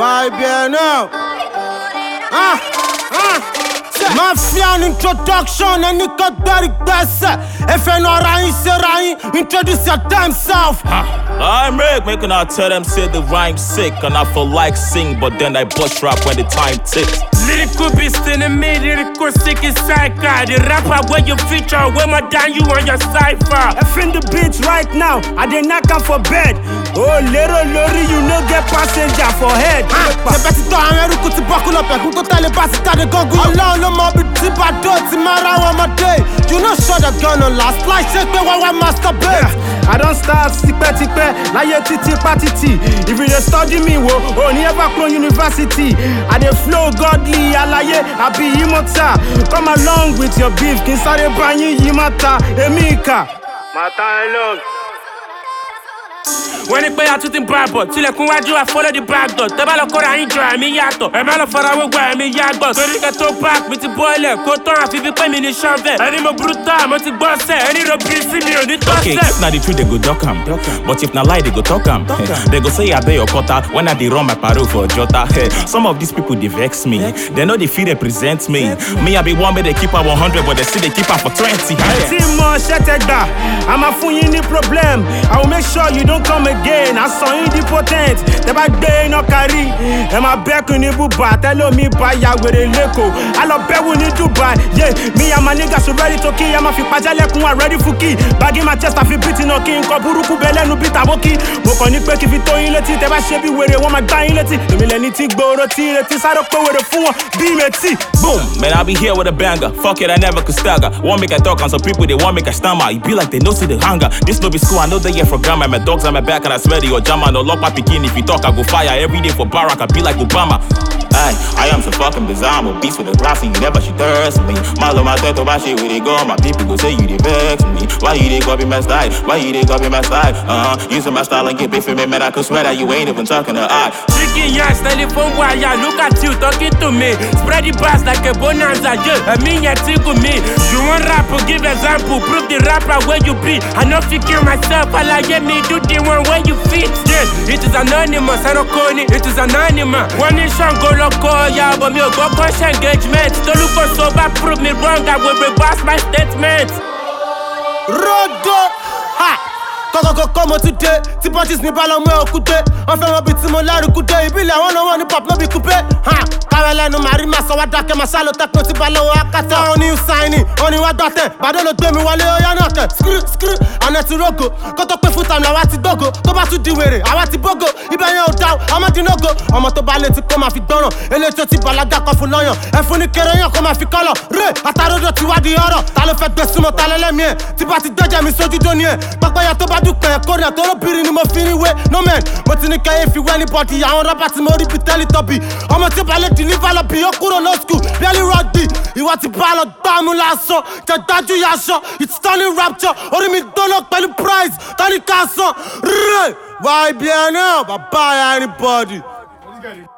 YBNL. Mafia introduction, and you got dirty best. If you know Ryan, say Ryan, introduce your damn self. I'm Rick, making I tell them say the rhyme sick, and I feel like sing, but then I bust rap when the time ticks. Lyrical beast in the mid, lyrical sick is psycho. The rapper where you feature, where my down you on your cipher. F in the beats right now, I dey knock am for bed. Oh, little lorry, you no get passenger for head. The best to America to buckle up, and go tell the best to the gun. Allah, no more be tip at dirty, Mara, my day. You know, shot the gun on last flight, check me while I masturbate. I don't start tipe, like titi patiti. If you dey study me, oh, never clone university. I dey flow godly, alaye, I be immortal. Come along with your beef, kin sare banyi yimata, emika. Mata long. When it pay out to the Bible, till I come wájú, I follow the back door. Tẹ́ bá lọ kóra yín jọ ẹ̀mí yàtọ̀. Ẹ má lọ fara wé gba ẹ̀mí yàgbọ̀. Torí kẹ́ tó pack mi ti bọ́ọ̀lẹ̀. Kó tán àfi bí pé mi ní ṣọ́ọ̀bẹ̀. Ẹni mo brutal, mo ti gbọ́ sẹ̀. Ẹni ro bí sí mi ò ní tọ́ Okay, sẹ̀. if na the truth, they go duck am. But if na lie, they go talk am. They go say I dey your quarter when I dey run my paro for Jota. Some of these people, they vex me. They know they feel represent me. Me, I be one, but they keep am 100, but they still they keep am for 20. Timo Shetega, I'm a funny any problem. I will make sure you don't come again. I saw you the potent. The back day no carry. And my back in the buba. Tell me buy ya with a leko. I love bet we need to buy. Yeah, me and my niggas are ready to kill. I'm a fi pajale kun ready for key. Bag in my chest, I feel beating no king. Koburuku bele no beat aboki. Mokoni pe ki fi to in leti. Teba shebi where they want my guy in leti. The millenity go roti leti. Sado ko with the phone. Be meti. Boom, man, I be here with a banger. Fuck it, I never could stagger. Want make I talk on some people, they want make I stammer. It be like they know see the hunger. This no be school, I know they here for grammar. My dogs on my back and I swear your jama. No lock my picking. If you talk, I go fire every day for Barack. I be like Obama. Aye, I am so fucking bizarre. I'm a beast with a glass and you never should thirst me. My love, my teto, my shit, where they go. My people go say you they vex me. Why you they copy my style? Why you they copy my style? Using my style and get big for me, man. I could swear that you ain't even talking to I. Tricky yarns, telephone wire, look at you talking to me. Spread the bass like a bonanza, yeah. I mean, you tickle me. You want rap, give example, prove the rapper where you be. I know if you kill myself, I like me, do the one where you fit. Yeah, it is anonymous, I don't call it, it is anonymous. One nation go loco, yeah, but me go conscious engagement. Don't look for sober, prove me wrong, I will reverse my statement. Rodo, ha! Kọ́kọ́kọ́ kọ́mọ today, tí punches ní bá lọ́mọ ẹ̀ òkúté. Wọ́n fẹ́ wọ́n bí tí mo lẹ́rù kúté. Ìbílẹ̀ wọn náà wọ́n ní pop ló bí kúpé. Káwé lẹ́nu màrí máa sọ wá dákẹ́ máa ṣálò tẹ́kùn tí bá lọ́wọ́ akátẹ́. Wọ́n ní sáìnì, wọ́n ní wá gbàtẹ́. Bàdé ló gbé mi wọlé ó yá náà tẹ̀. Skiri, àná ti rógo. Kó tó pé fún tàmì àwa ti gbógo. Tó bá tún di wèrè, àwa ti bógo. Ibẹ̀ yẹn ò dá o, ọmọ dínógo. Ọmọ tó bá létí kó máa fi gbọ́ràn. Eléyìí tó ti bàlágà kan fún lọ́yàn. Ẹ̀fún ní kéré yàn kó máa fi kọ́lọ̀. Ré àtàródò ti wá di ọ̀rọ̀. Ta ló fẹ́ gbé súnmọ́ ta lẹ́lẹ́mí ẹ̀? Tí bá ti gbẹ́jẹ̀ mi sójú dóní ẹ̀. Pàpẹ́yà tó bá dúpẹ́ ẹ̀kọ́ rẹ̀ tó olóbìnrin ni mo fi ní wé no man mo ti ní kẹ́yìn fi wẹ́ ní bọ́dì àwọn rọ́bà tí mo rí bí tẹ́lítọ́bì ọmọ tí balẹ̀ deliver lọ bí ó kúrò no school bẹ́ẹ̀ni rugby ìwọ ti bá lọ gbámú lásán kẹgbájú yaṣọ it's turning rapture orí mi gbóná pẹ̀lú price tọ́ni ká sàn rẹ̀ YBNL bàbá anybody.